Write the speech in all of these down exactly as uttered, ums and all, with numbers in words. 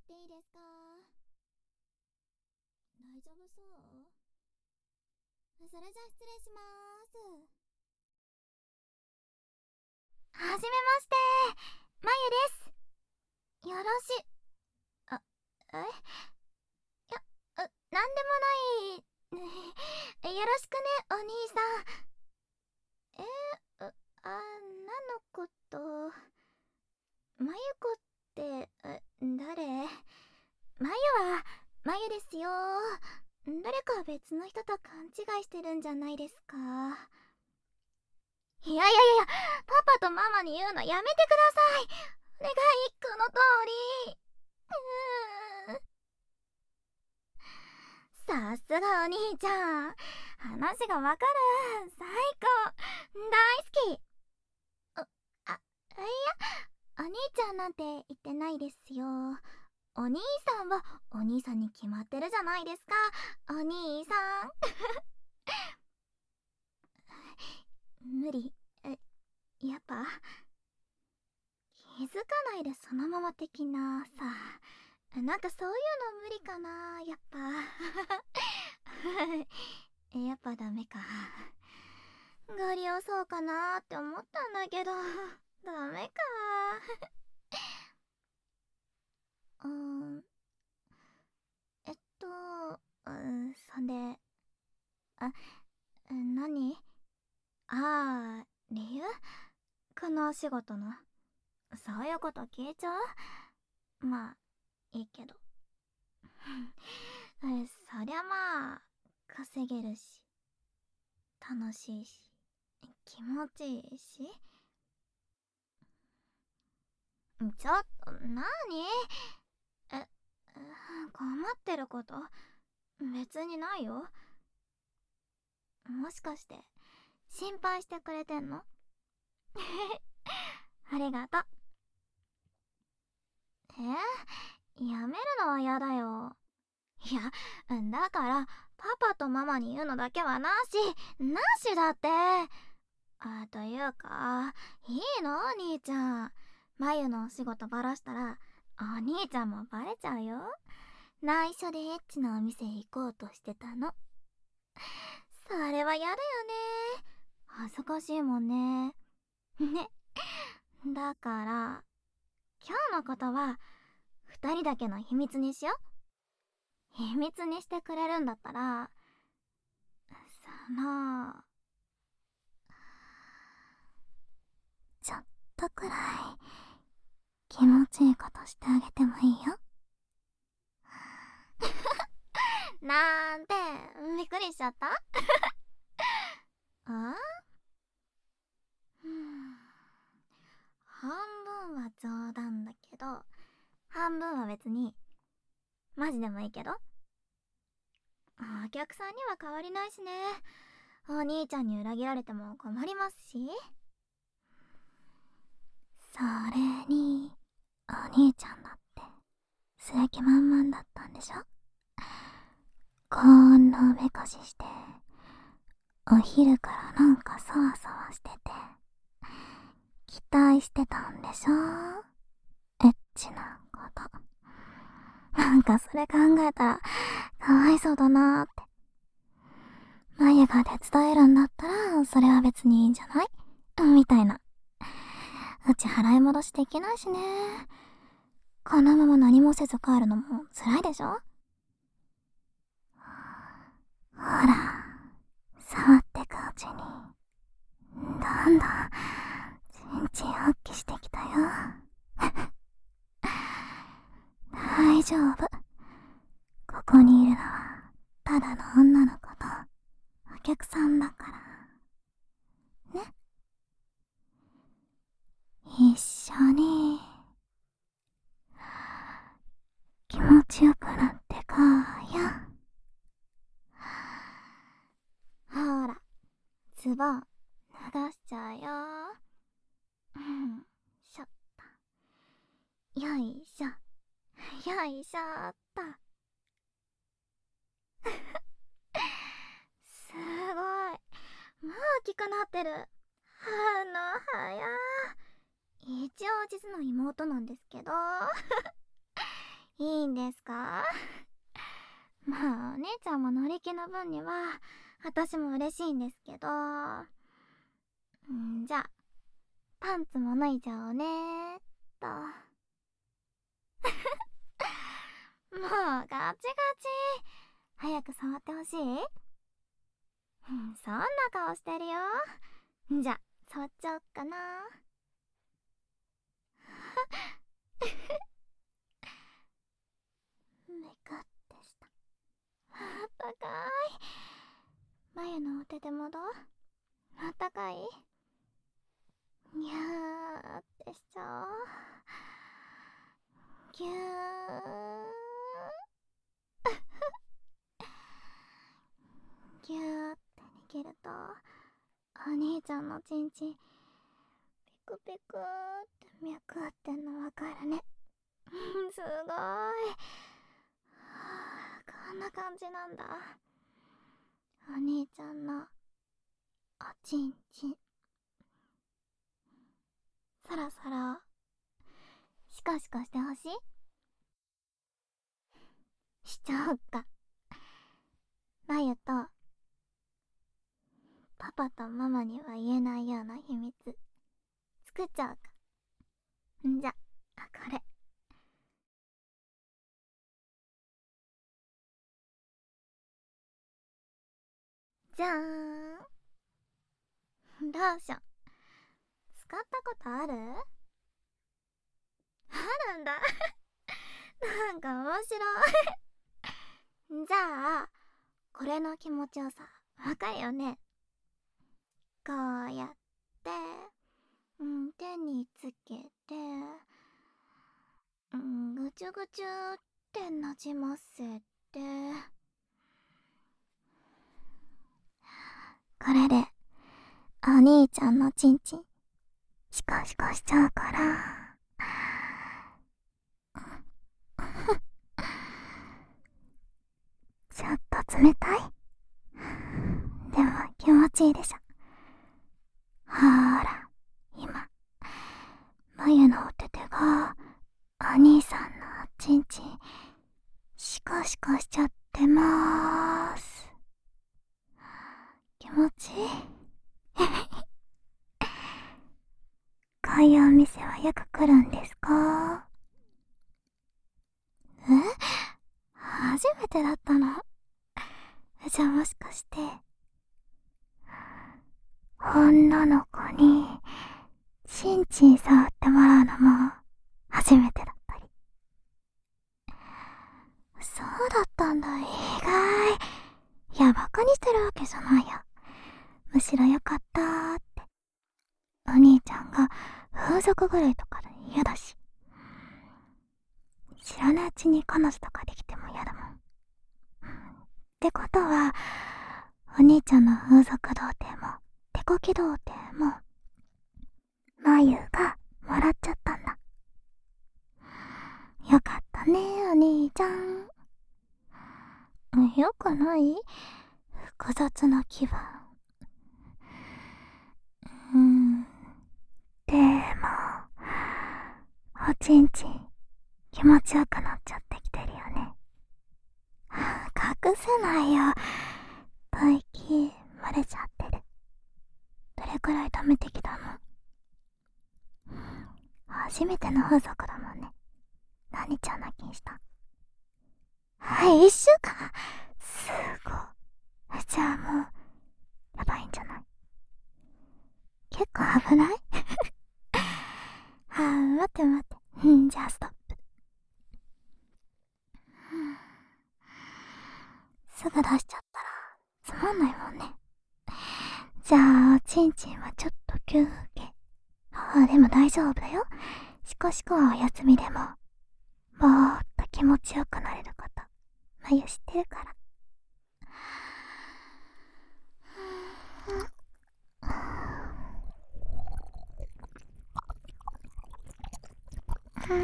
っていいですか？大丈夫そう？それじゃ失礼しまーす。はじめまして、まゆです。よろし、あ、えいや、う、なんでもない。よろしくね、お兄さん。えー、う、あ、なのこと、まゆこって、誰？まゆは、まゆですよ。誰か別の人と勘違いしてるんじゃないですか？いやいやいや、パパとママに言うのやめてください。お願い、この通り。うーん。さすがお兄ちゃん。話がわかる。最高。大好き。あ、あ、いや、お兄ちゃんなんて言ってないですよ。お兄さんはお兄さんに決まってるじゃないですか。お兄さん。無理。え、やっぱ気づかないでそのまま的なさ、なんかそういうの無理かな、やっぱ。やっぱダメか。ご利用そうかなって思ったんだけど、ダメか。うーん、えっと、うん、そんで、あ、何？ああ、理由？このお仕事の。そういうこと聞いちゃう？まあ、いいけど。え、そりゃまあ、稼げるし、楽しいし、気持ちいいし。ちょっと、なに？え、困ってること別にないよ。もしかして、心配してくれてんの？ありがとう。え、やめるのはやだよ。いや、だから、パパとママに言うのだけはなし、なしだって。あ、というか、いいのお兄ちゃん。まゆのお仕事バラしたら、お兄ちゃんもバレちゃうよ。内緒でエッチなお店行こうとしてたの。それはやだよね。恥ずかしいもんね。ね。だから、今日のことは、二人だけの秘密にしよう。秘密にしてくれるんだったら、その、ちょっとくらい、気持ちいいことしてあげてもいいよ。なんて、びっくりしちゃった？あ？うん。半分は冗談だけど、半分は別に、マジでもいいけど。お客さんには変わりないしね。お兄ちゃんに裏切られても困りますし。それに、お兄ちゃんだって、する気満々だったんでしょ？こんなおめかしして、お昼からなんかそわそわしてて、期待してたんでしょ？エッチなこと。なんかそれ考えたら、かわいそうだなーって。眉が手伝えるんだったら、それは別にいいんじゃない？みたいな。うち払い戻しできないしね。このまま何もせず帰るのも辛いでしょ？ほら、触ってくうちに、どんどん、ちんちん発揮してきたよ。大丈夫。ここにいるのは、ただの女の子と、お客さんだから。ね。一緒に、気持ちよくなってこうよ。ほら、ズボン、脱がしちゃうよ。うん、しょっと。よいしょ。よいしょっと。すごい。もう大きくなってる。あの、はや。一応実の妹なんですけど。 いいんですか？まあお姉ちゃんも乗り気の分には私も嬉しいんですけど、んじゃあパンツも脱いじゃおうねーっと。もうガチガチ。早く触ってほしい？うん、そんな顔してるよ。じゃあ触っちゃおっかな。メカってした。あったかい。眉のお手でもどう？あったかい？にゃーってしちゃおう。ぎゅー。ぎゅーって握るとお兄ちゃんのチンチンピクピクって脈打ってんのわかるね。すごい。はあ、こんな感じなんだ。お兄ちゃんのおちんちん、そろそろシコシコしてほしい？しちゃおうか。眉とパパとママには言えないような秘密作っちゃおうか。んじゃあ、これじゃーん。ローション使ったことある？あるんだ。なんか面白い。じゃあこれの気持ちよさわかるよね？こうやって、うん、手につけて、うん、ぐちゅぐちゅってなじませて、これでお兄ちゃんのチンチンシコシコしちゃうから。ちょっと冷たい？でも気持ちいいでしょ。ほーら、今眉のお手手がお兄さんのおちんちんシコシコしちゃってまーす。気持ちいい？こういうお店はよく来るんですか？え？初めてだったの？じゃあもしかして女の子にチンチン触ってもらうのも初めてだったり？そうだったんだ。意外。いや、バカにしてるわけじゃないよ。むしろよかったーって。お兄ちゃんが風俗ぐらいとかで嫌だし、知らないうちに彼女とかできても嫌だもん。ってことはお兄ちゃんの風俗童貞も手こき童貞も眉がもらっちゃったんだ。よかったねお兄ちゃん。よくない？複雑な気分。うん。でもおちんちん気持ちよくなっちゃってきてるよね。隠せないよ。吐息漏れちゃってる。どれくらい溜めてきたの？初めての風俗だもんね。何日穴金した？はい、一週間。すごい。じゃあもうやばいんじゃない？結構危ない？はあ、待って待って。うん、じゃあストップ。すぐ出しちゃったらつまんないもんね。じゃあチンチンはちょっと休憩。ああ、でも大丈夫だよ。シコシコはお休みでもぼーっと気持ちよくなれること眉知ってるから。うん。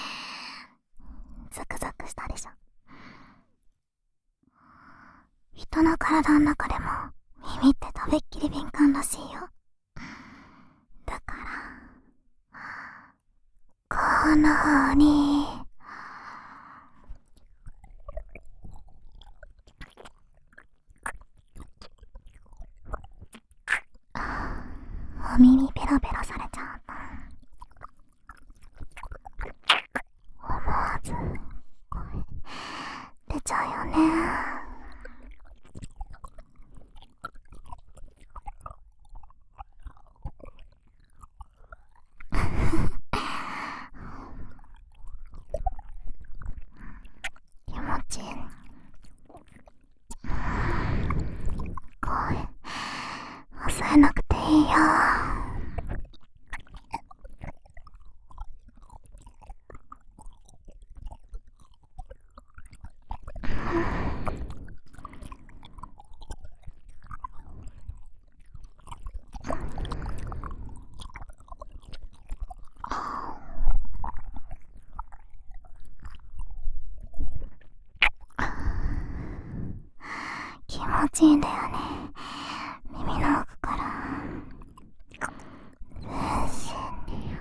ザクザクしたでしょ。一人の体の中でも耳ってとびっきり敏感らしいよ。だからこんな風にお耳ペロペロされちゃうと思わず声出ちゃうよね。気持ちいい。声抑えなくていいよ。気持ちいいんだよね。耳の奥から全身に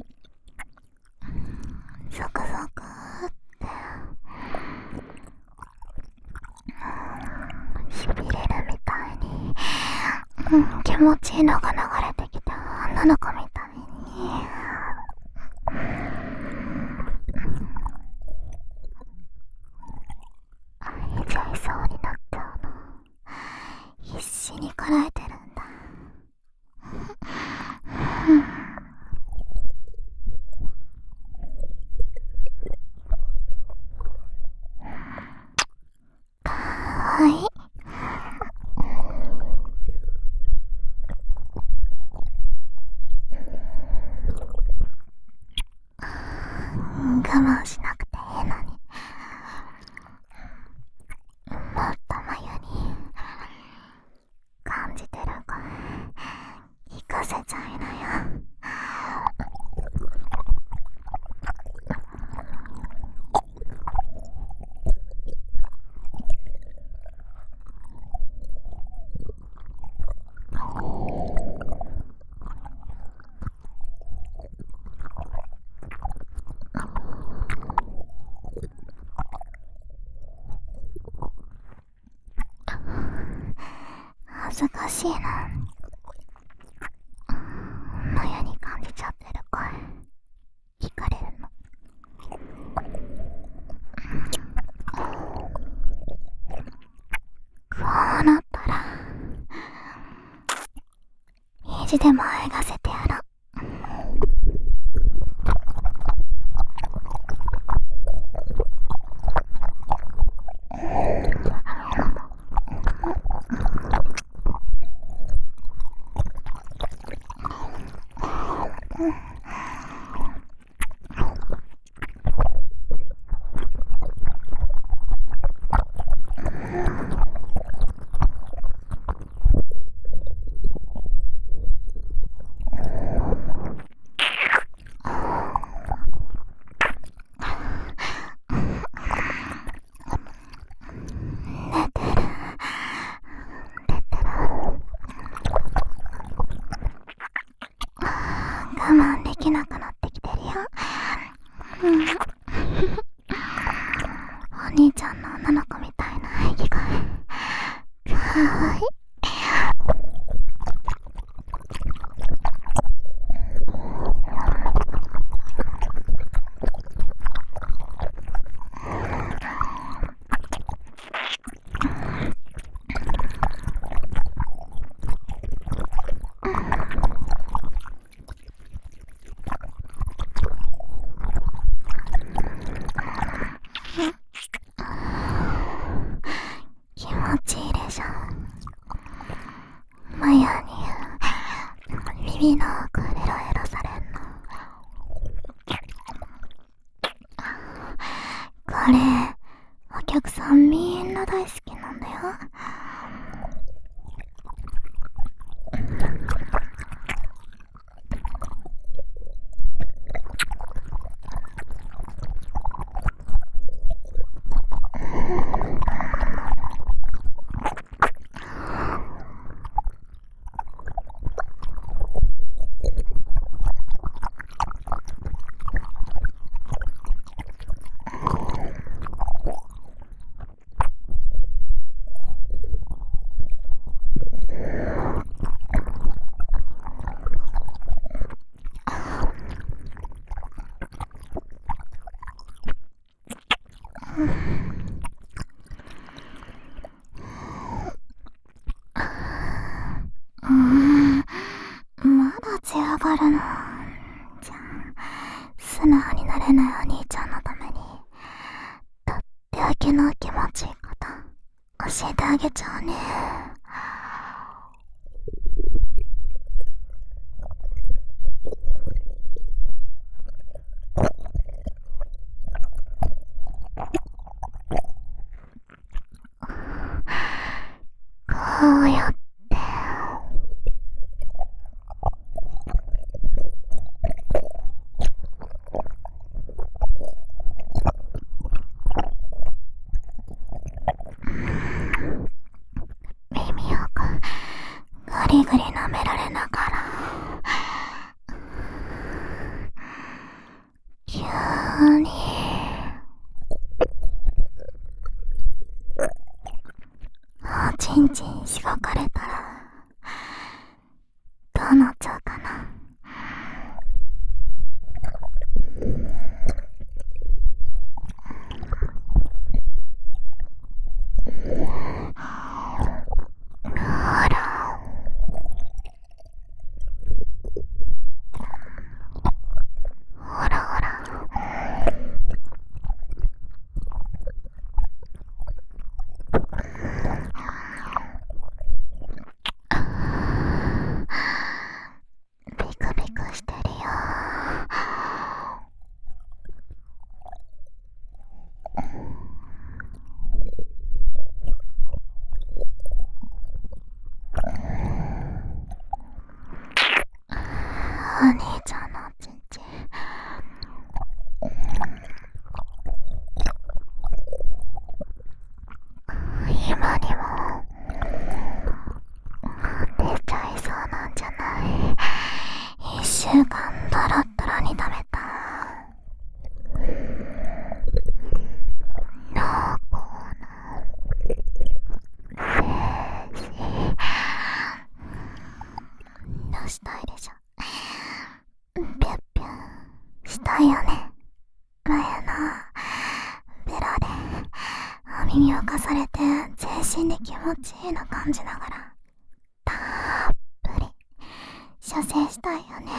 ゾクゾクってしびれるみたいに、うん、気持ちいいのが流れてきて、女の子みたいに泣いちゃいそうになっちゃうの。必死にこらえてるんだ。かわいい。我慢しなくていいのに、もっと眉に感じてる声聞かせちゃいなよ。恥ずかしいな。眉に感じちゃってる声聞かれるの。こうなったら意地でもあえがせてやろう。我慢できなくなってきてるよ。うん、お兄ちゃんの女の子みたいな演技声かわいい。気持ちいいでしょ。マヤに耳の奥エロエロされんの。これお客さんみんな大好きなんだよ。 うーん、まだ強がるの。じゃあ素直になれないお兄ちゃんのためにとっておきの気持ちいいこと教えてあげちゃうね。こうやって耳をグリグリ舐められながら急におちんちんしごかれたらどうなっちゃうかな。ほらほらほら、ビクビクしてるよ。お兄ちゃんのおちんちん今にも出ちゃいそうなんじゃない？一週間ドロッドロに食べた濃厚な精子どうしたいでしょ。ぴゅっぴゅんしたいよね。前のベロでお耳をかされて全身で気持ちいいな感じながらたっぷり射精したいよね。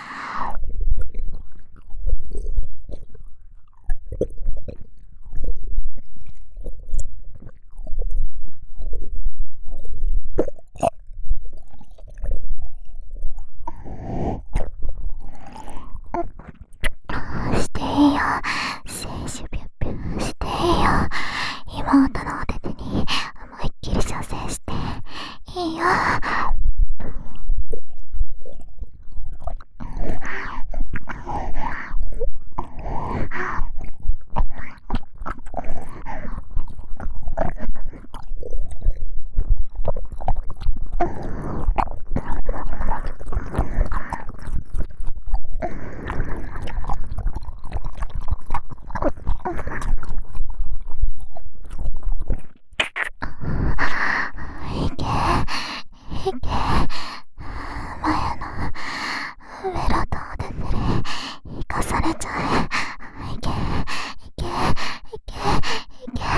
していいよ、精子ぴゅっぴゅんしていいよ。妹のお手手に思いっきり射精していいよ。いけいけ、前のベロとお手手で生かされちゃえ。いけいけいけいけ。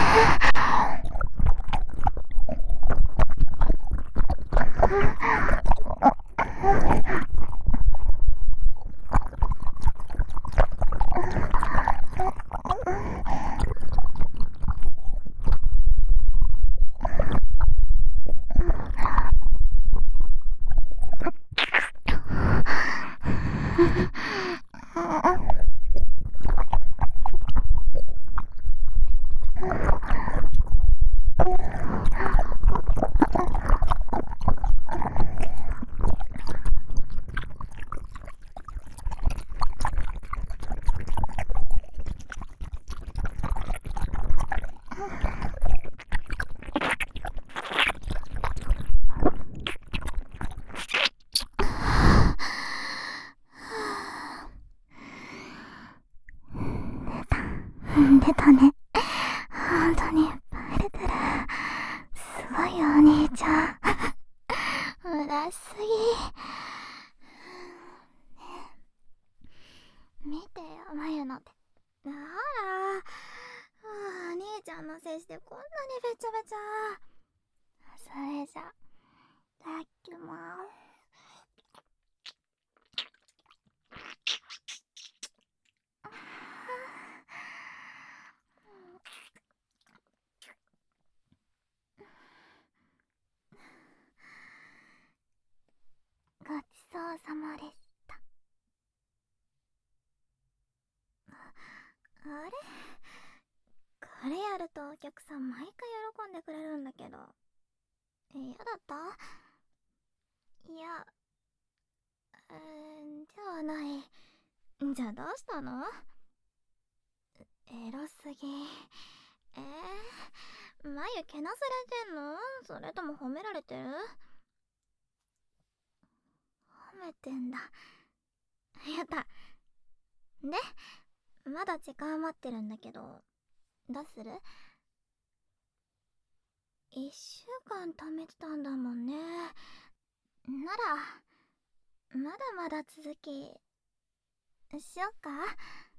出たね。本当にいっぱい出てる。すごいよお兄ちゃん。嬉しすぎ。見てよ眉の手。ほら、お兄ちゃんの精子でこんなにべちゃべちゃ。それじゃただきます。ごちそうさまでした。あれ、これやるとお客さん毎回喜んでくれるんだけど、嫌だった？いや、うーん、ではない。じゃあどうしたの？エロすぎ。えー、眉けなされてんの？それとも褒められてる？褒めてんだ。やった。で、まだ時間余ってるんだけど、どうする？一週間貯めてたんだもんね。なら、まだまだ続き、しよっか？